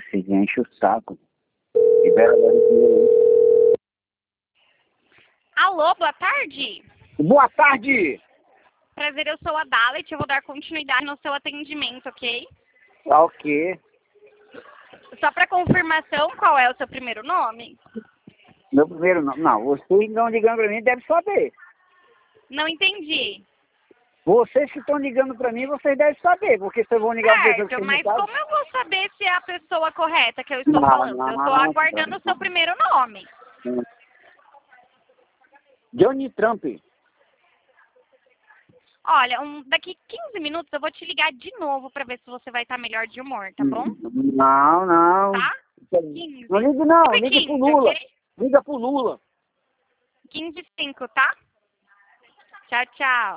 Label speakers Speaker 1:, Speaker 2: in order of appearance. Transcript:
Speaker 1: Filho, enche o saco. Libera agora o dinheiro aí.
Speaker 2: Alô, boa tarde.
Speaker 1: Boa tarde!
Speaker 2: Prazer, eu sou a Dalet, eu vou dar continuidade no seu atendimento, ok?
Speaker 1: Tá ok.
Speaker 2: Só para confirmação, qual é o seu primeiro nome?
Speaker 1: Meu primeiro nome. Não, vocês estão ligando pra mim, deve saber.
Speaker 2: Não entendi.
Speaker 1: Vocês que estão ligando pra mim, vocês devem saber, porque se eu vou ligar pra pessoa que
Speaker 2: Certo,
Speaker 1: você
Speaker 2: mas
Speaker 1: não sabe...
Speaker 2: como eu vou saber se é a pessoa correta que eu estou
Speaker 1: Não,
Speaker 2: falando?
Speaker 1: não,
Speaker 2: Eu estou
Speaker 1: não,
Speaker 2: aguardando
Speaker 1: não.
Speaker 2: o seu primeiro nome.
Speaker 1: Johnny Trump.
Speaker 2: Olha, daqui 15 minutos eu vou te ligar de novo para ver se você vai estar melhor de humor, tá bom?
Speaker 1: Não, não.
Speaker 2: Tá? 15.
Speaker 1: Não ligue não,
Speaker 2: Sempre
Speaker 1: liga
Speaker 2: 15,
Speaker 1: pro Lula.
Speaker 2: ok?
Speaker 1: Liga pro Lula.
Speaker 2: 15 e 5, tá? Tchau, tchau.